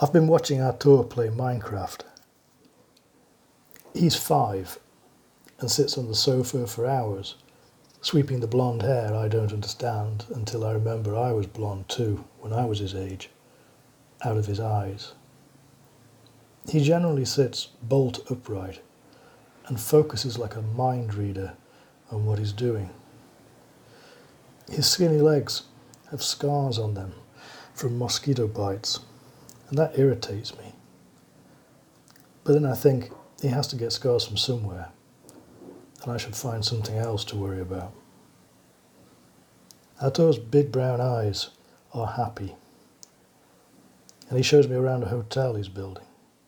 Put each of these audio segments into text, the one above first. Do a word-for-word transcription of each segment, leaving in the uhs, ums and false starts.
I've been watching Artur play Minecraft. He's five and sits on the sofa for hours, sweeping the blonde hair I don't understand until I remember I was blonde too when I was his age, out of his eyes. He generally sits bolt upright and focuses like a mind reader on what he's doing. His skinny legs have scars on them from mosquito bites, and that irritates me. But then I think he has to get scars from somewhere, and I should find something else to worry about. Artur's big brown eyes are happy, and he shows me around a hotel he's building.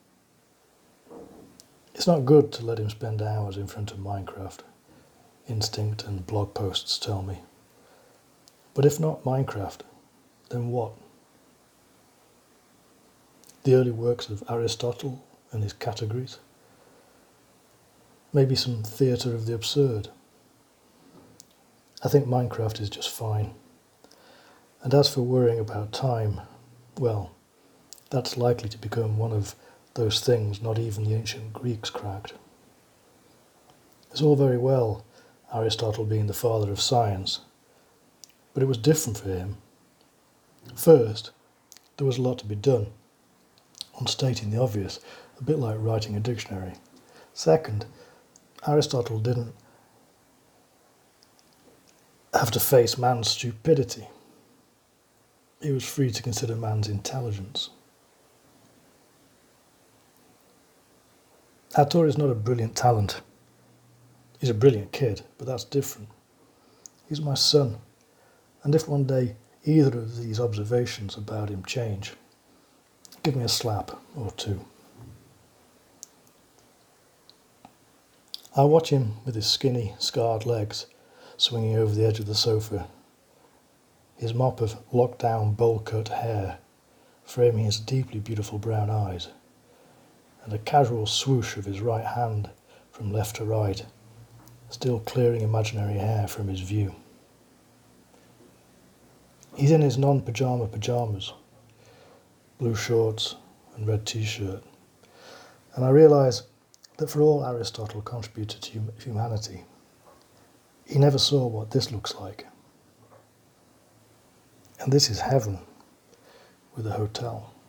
It's not good to let him spend hours in front of Minecraft, instinct and blog posts tell me. But if not Minecraft, then what? The early works of Aristotle and his categories? Maybe some theatre of the absurd? I think Minecraft is just fine. And as for worrying about time, well, that's likely to become one of those things not even the ancient Greeks cracked. It's all very well Aristotle being the father of science, but it was different for him. First, there was a lot to be done, on stating the obvious, a bit like writing a dictionary. Second, Aristotle didn't have to face man's stupidity. He was free to consider man's intelligence. Artur is not a brilliant talent. He's a brilliant kid, but that's different. He's my son, and if one day either of these observations about him change, give me a slap or two. I watch him with his skinny, scarred legs swinging over the edge of the sofa, his mop of locked-down, bowl-cut hair framing his deeply beautiful brown eyes, and a casual swoosh of his right hand from left to right, still clearing imaginary hair from his view. He's in his non-pyjama pyjamas, blue shorts and red t-shirt, and I realise that for all Aristotle contributed to hum- humanity, he never saw what this looks like. And this is heaven with a hotel.